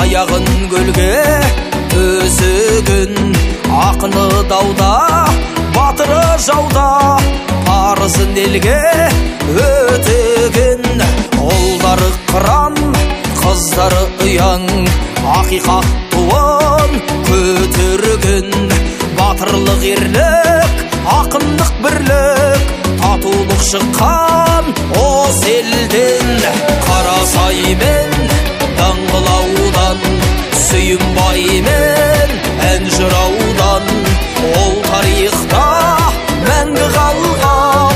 аяғын көлге төсегін, ақыны дауда, батыры жауда, парызын елге өтеген. Ұлдары қыран, қыздары ұяң, ақиқат туын көтерген. Батырлық ерлік, ақындық бірлік, татулық шыққан осы елден. Қарасай мен даңғылаудан, Сүйінбай мен ән жыраудан, ол тарихта мәңгі қалған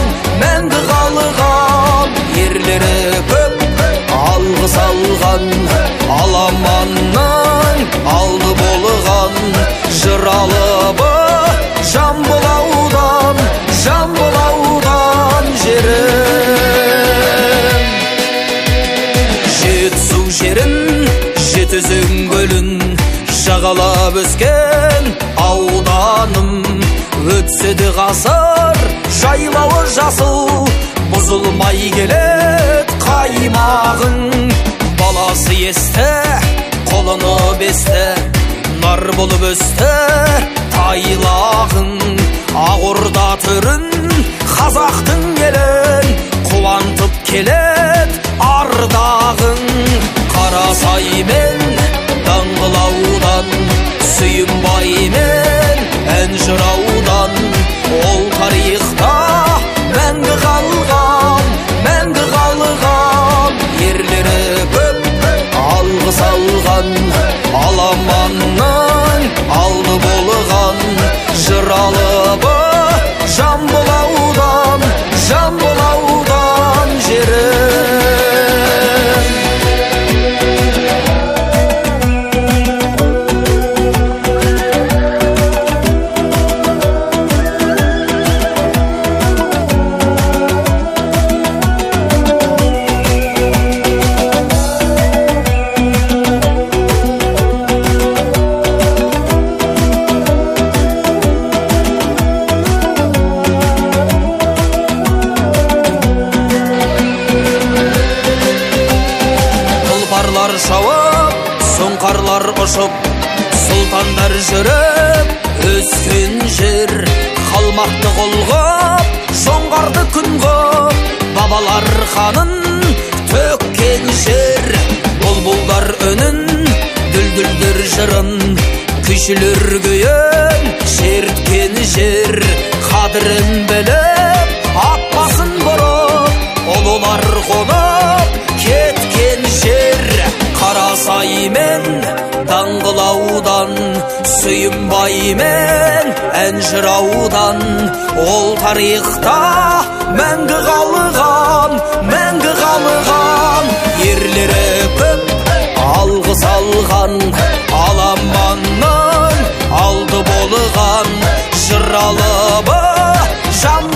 ерлері көп алғыс алған. Аламанның алды болған жыралыбы Жамбылаудан жерім. Жетісу жерін, Жетізен көлін жағалап өскен ауданым. Өтсе де ғасыр, жайлауы жасыл, бұзылмай келет қаймағың. Баласы есті, қолыны бесті, нар болып өсті тайлағың. Ағорда түрін, қазақтың елін қуантып келет ардағың. Қарасай мен даңғылаудан, Сүйінбай мен ән жыраудан, ол тарихта мәңгі қалған ерлері көп алғыс алған. Аламанның алды болған жыралыбы Жамбылаудан жерім. Шауып, сұңқарлар ұшып, сұлтандар жүріп өскен жер. Қалмақты құлғып, жоңғарды күн ғып, бабалар қанын төккен жер. Бұлбұлдар үнін, дүлдүлдер жырын, күйшілер күйін шерткен жер. Қадірін біліп, ат басын бұрып, ұлылар қонып кеткен жер. Қарасай мен даңғылаудан, Сүйінбай мен ән жыраудан, ол тарихта мәңгі қалған ерлері көп алғыс алған. Аламанның алды болған жыралыбы